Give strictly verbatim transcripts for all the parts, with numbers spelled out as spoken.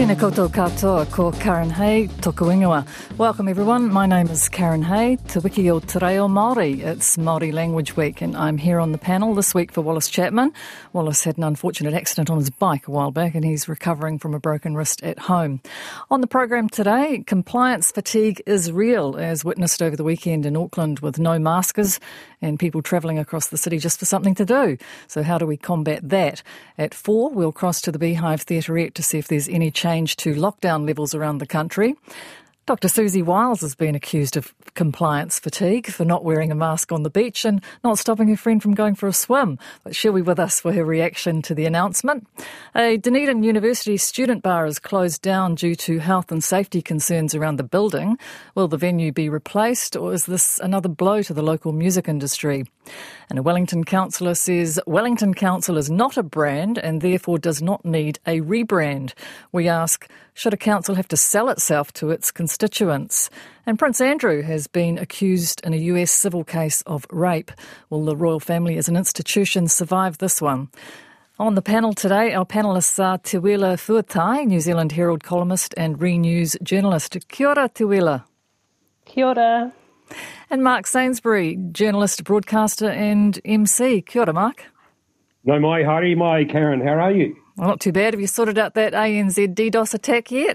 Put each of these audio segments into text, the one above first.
Tēnā koutou katoa, ko Karen Hay, toku ingoa. Welcome everyone, my name is Karen Hay, Te Wiki o Te Reo Māori. It's Māori Language Week and I'm here on the panel this week for Wallace Chapman. Wallace had an unfortunate accident on his bike a while back and he's recovering from a broken wrist at home. On the program today, compliance fatigue is real, as witnessed over the weekend in Auckland with no maskers and people travelling across the city just for something to do. So how do we combat that? At four, we'll cross to the Beehive Theaterette to see if there's any change to lockdown levels around the country. Doctor Susie Wiles has been accused of compliance fatigue for not wearing a mask on the beach and not stopping her friend from going for a swim. But she'll be with us for her reaction to the announcement. A Dunedin University student bar is closed down due to health and safety concerns around the building. Will the venue be replaced, or is this another blow to the local music industry? And a Wellington councillor says Wellington Council is not a brand and therefore does not need a rebrand. We ask, should a council have to sell itself to its constituents? And Prince Andrew has been accused in a U S civil case of rape. Will the royal family as an institution survive this one? On the panel today, our panellists are Te Wela Fuatai, New Zealand Herald columnist and Re News journalist. Kia ora, Te Wela. Kia ora. And Mark Sainsbury, journalist, broadcaster and M C. Kia ora, Mark. No mai, Hari, mai, Karen, how are you? Well, not too bad. Have you sorted out that A N Z DDoS attack yet?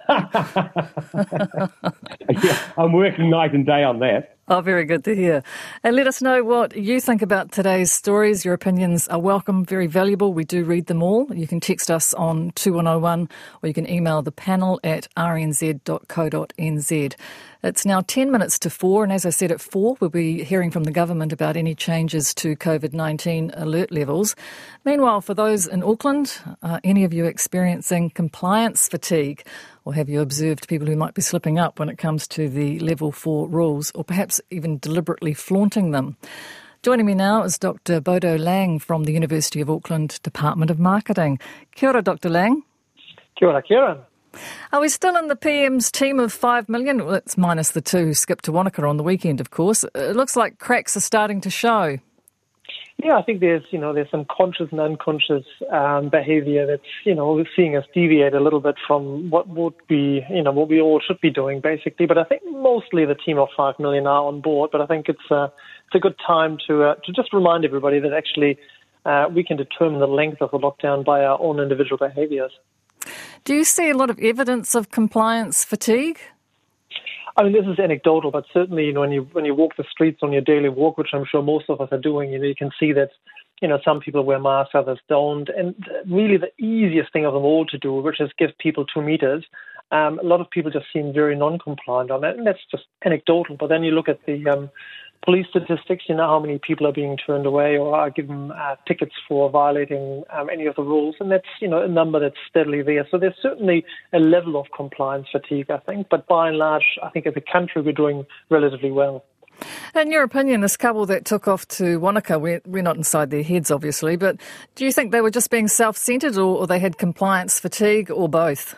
Yeah, I'm working night and day on that. Oh, very good to hear. And let us know what you think about today's stories. Your opinions are welcome, very valuable. We do read them all. You can text us on two one oh one or you can email the panel at r n z dot co dot n z. It's now ten minutes to four, and as I said at four, we'll be hearing from the government about any changes to COVID nineteen alert levels. Meanwhile, for those in Auckland, are any of you experiencing compliance fatigue? Or have you observed people who might be slipping up when it comes to the level four rules, or perhaps even deliberately flaunting them? Joining me now is Doctor Bodo Lang from the University of Auckland Department of Marketing. Kia ora, Doctor Lang. Kia ora, Kieran. Are we still in the P M's team of five million? Well, it's minus the two who skipped to Wanaka on the weekend, of course. It looks like cracks are starting to show. Yeah, I think there's, you know, there's some conscious and unconscious um, behaviour that's, you know, seeing us deviate a little bit from what would be, you know, what we all should be doing, basically. But I think mostly the team of five million are on board. But I think it's uh, it's a good time to uh, to just remind everybody that actually uh, we can determine the length of the lockdown by our own individual behaviours. Do you see a lot of evidence of compliance fatigue? I mean, this is anecdotal, but certainly, you know, when you when you walk the streets on your daily walk, which I'm sure most of us are doing, you know, you can see that, you know, some people wear masks, others don't. And really the easiest thing of them all to do, which is give people two meters, um, a lot of people just seem very non-compliant on that. And that's just anecdotal. But then you look at the um, police statistics, you know how many people are being turned away or are given uh, tickets for violating um, any of the rules. And that's, you know, a number that's steadily there. So there's certainly a level of compliance fatigue, I think. But by and large, I think as a country, we're doing relatively well. In your opinion, this couple that took off to Wanaka, we're, we're not inside their heads, obviously, but do you think they were just being self-centred or, or they had compliance fatigue or both?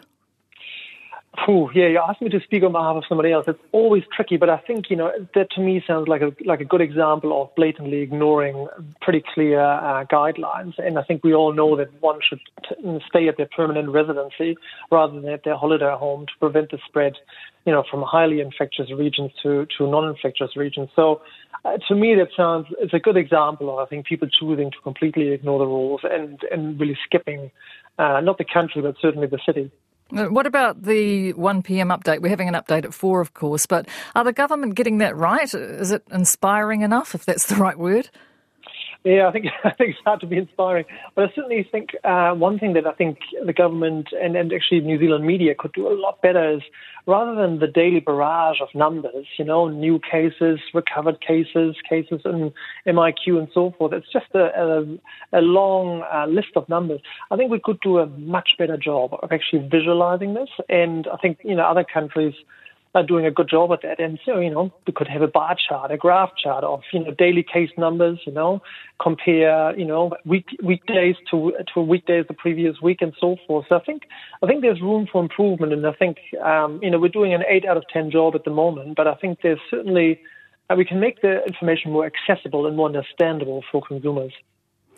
Ooh, yeah, you asked me to speak on behalf of somebody else. It's always tricky, but I think, you know, that to me sounds like a like a good example of blatantly ignoring pretty clear uh, guidelines. And I think we all know that one should t- stay at their permanent residency rather than at their holiday home to prevent the spread, you know, from highly infectious regions to, to non-infectious regions. So uh, to me, that sounds, it's a good example of, I think, people choosing to completely ignore the rules and, and really skipping, uh, not the country, but certainly the city. What about the one p.m. update? We're having an update at four, of course, but are the government getting that right? Is it inspiring enough, if that's the right word? Yeah, I think I think it's hard to be inspiring. But I certainly think uh, one thing that I think the government and, and actually New Zealand media could do a lot better is rather than the daily barrage of numbers, you know, new cases, recovered cases, cases in M I Q and so forth, it's just a, a, a long uh, list of numbers. I think we could do a much better job of actually visualizing this. And I think, you know, other countries are doing a good job at that. And so, you know, we could have a bar chart, a graph chart of, you know, daily case numbers, you know, compare, you know, week weekdays to to weekdays the previous week and so forth. So I think I think there's room for improvement. And I think, um, you know, we're doing an eight out of ten job at the moment, but I think there's certainly, uh, we can make the information more accessible and more understandable for consumers.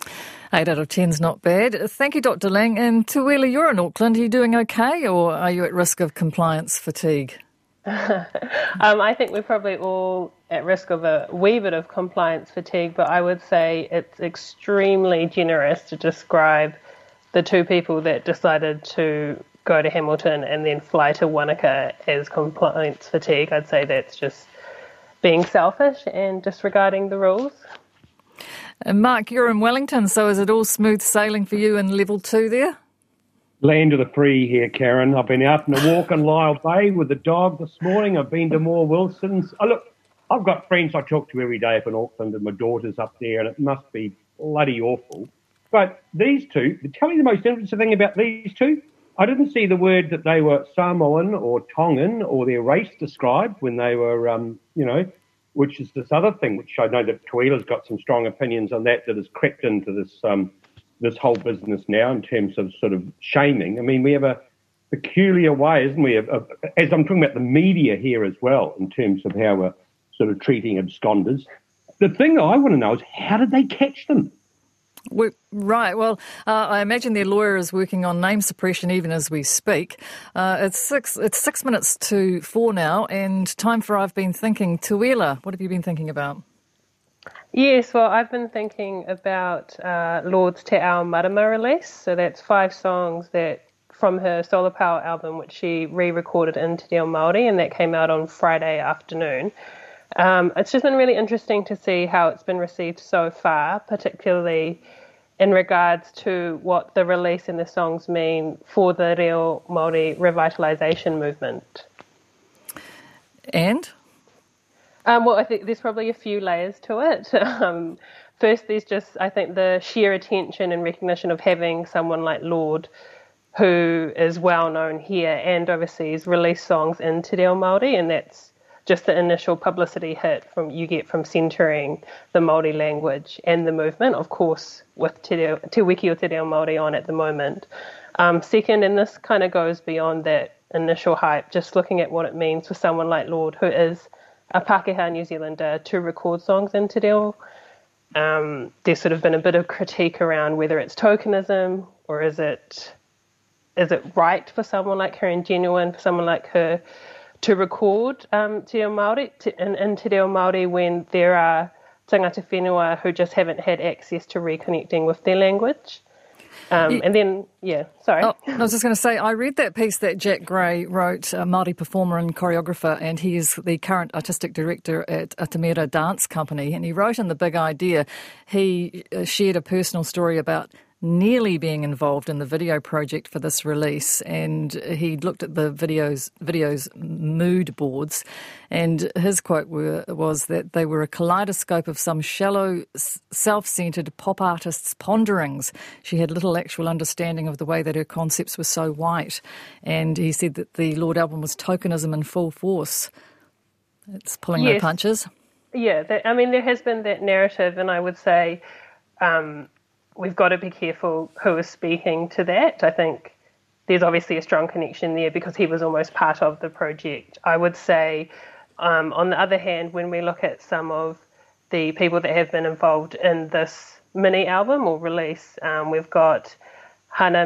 Eight out of ten's not bad. Thank you, Doctor Lang. And Tuwila, you're in Auckland. Are you doing okay, or are you at risk of compliance fatigue? um, I think we're probably all at risk of a wee bit of compliance fatigue, but I would say it's extremely generous to describe the two people that decided to go to Hamilton and then fly to Wanaka as compliance fatigue. I'd say that's just being selfish and disregarding the rules. And Mark, you're in Wellington, so is it all smooth sailing for you in level two there? Land of the free here, Karen. I've been out on a walk in Lyle Bay with the dog this morning. I've been to Moore Wilson's. Oh, look, I've got friends I talk to every day up in Auckland, and my daughter's up there, and it must be bloody awful. But these two, tell me the most interesting thing about these two. I didn't see the word that they were Samoan or Tongan or their race described when they were, um, you know, which is this other thing, which I know that Tuila's got some strong opinions on that, that has crept into this um, this whole business now in terms of sort of shaming. I mean, we have a peculiar way, isn't we, of, of, as I'm talking about the media here as well, in terms of how we're sort of treating absconders. The thing that I want to know is, how did they catch them? We, right. Well, uh, I imagine their lawyer is working on name suppression even as we speak. Uh, it's six. It's six minutes to four now, and time for I've been thinking. Tuwila, what have you been thinking about? Yes, well, I've been thinking about uh, Lord's Te Ao Marama release. So that's five songs that from her Solar Power album, which she re-recorded in Te Reo Māori, and that came out on Friday afternoon. Um, it's just been really interesting to see how it's been received so far, particularly in regards to what the release and the songs mean for the Reo Māori revitalisation movement. And? Um, well, I think there's probably a few layers to it. Um, first, there's just, I think, the sheer attention and recognition of having someone like Lorde, who is well known here and overseas, release songs in Te Reo Māori, and that's just the initial publicity hit from you get from centering the Māori language and the movement, of course, with Te, Reo, Te Wiki o Te Reo Māori on at the moment. Um, second, and this kind of goes beyond that initial hype, just looking at what it means for someone like Lorde, who is a Pākehā New Zealander, to record songs in Te Reo. Um, there's sort of been a bit of critique around whether it's tokenism or is it is it right for someone like her and genuine for someone like her to record um, Te Reo Māori to, in, in Te Reo Māori when there are tangata whenua who just haven't had access to reconnecting with their language. Um, yeah. And then, yeah, sorry. Oh, I was just going to say, I read that piece that Jack Gray wrote, a Māori performer and choreographer, and he is the current artistic director at Atamira Dance Company, and he wrote in The Big Idea, he shared a personal story about nearly being involved in the video project for this release, and he looked at the videos videos mood boards, and his quote were, was that they were a kaleidoscope of some shallow, self-centred pop artist's ponderings. She had little actual understanding of the way that her concepts were so white, and he said that the Lorde album was tokenism in full force. It's pulling yes. no punches. Yeah, that, I mean, there has been that narrative, and I would say um, we've got to be careful who is speaking to that. I think there's obviously a strong connection there because he was almost part of the project. I would say, um, on the other hand, when we look at some of the people that have been involved in this mini album or release, um, we've got Hana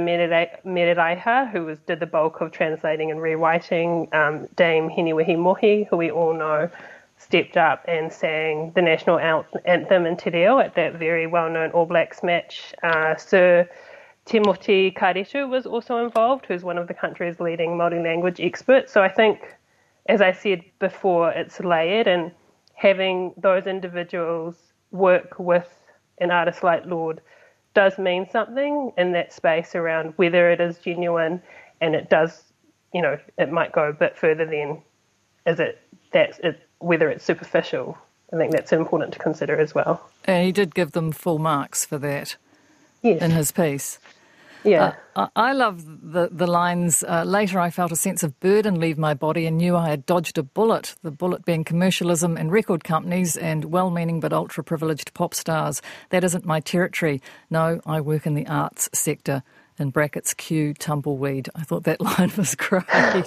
Mereraiha, who was, did the bulk of translating and rewriting, um, Dame Hiniwehi Mohi, who we all know stepped up and sang the national anthem in Te Reo at that very well-known All Blacks match. Uh, Sir Timothy Karetu was also involved, who's one of the country's leading Māori language experts. So I think, as I said before, it's layered, and having those individuals work with an artist like Lorde does mean something in that space around whether it is genuine, and it does, you know, it might go a bit further than is it that it whether it's superficial. I think that's important to consider as well. And he did give them full marks for that yes. in his piece. Yeah. Uh, I love the, the lines, uh, later I felt a sense of burden leave my body and knew I had dodged a bullet, the bullet being commercialism and record companies and well-meaning but ultra-privileged pop stars. That isn't my territory. No, I work in the arts sector. In brackets, Q, tumbleweed. I thought that line was great.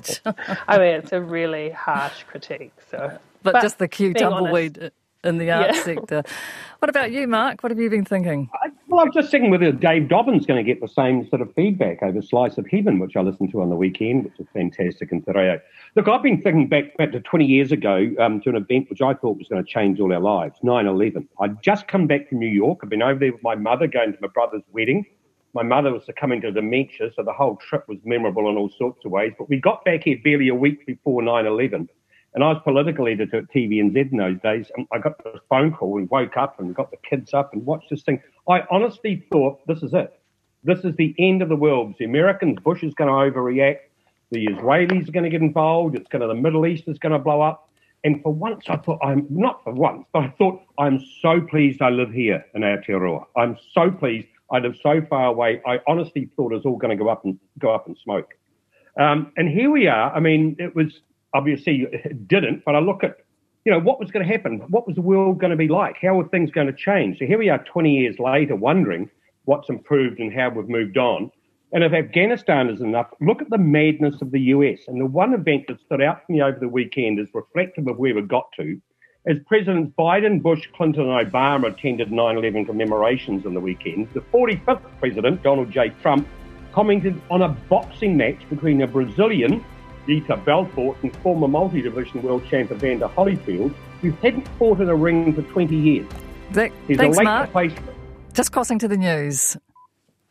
I mean, it's a really harsh critique. So, But, but just the Q, tumbleweed honest. in the arts yeah. sector. What about you, Mark? What have you been thinking? I, Well, I was just thinking whether Dave Dobbin's going to get the same sort of feedback over Slice of Heaven, which I listened to on the weekend, which is fantastic in Te Reo. Look, I've been thinking back, back to twenty years ago um, to an event which I thought was going to change all our lives, nine eleven. I'd just come back from New York. I'd been over there with my mother going to my brother's wedding. My mother was succumbing to dementia, so the whole trip was memorable in all sorts of ways. But we got back here barely a week before nine eleven. And I was political editor at T V N Z in those days. And I got this phone call and woke up and got the kids up and watched this thing. I honestly thought, this is it. This is the end of the world. The Americans, Bush is going to overreact. The Israelis are going to get involved. It's going to, the Middle East is going to blow up. And for once, I thought, I'm not for once, but I thought, I'm so pleased I live here in Aotearoa. I'm so pleased. I live so far away. I honestly thought it was all going to go up and go up in smoke. Um, and here we are. I mean, it was, obviously it didn't, but I look at, you know, what was going to happen? What was the world going to be like? How were things going to change? So here we are twenty years later wondering what's improved and how we've moved on. And if Afghanistan is enough, look at the madness of the U S. And the one event that stood out for me over the weekend is reflective of where we got to, as Presidents Biden, Bush, Clinton and Obama attended nine eleven commemorations on the weekend. The forty-fifth president, Donald J. Trump, commented on a boxing match between a Brazilian, Vitor Belfort, and former multi-division world champ Evander Holyfield, who hadn't fought in a ring for twenty years. That, He's thanks, a late Mark. replacement. Just crossing to the news.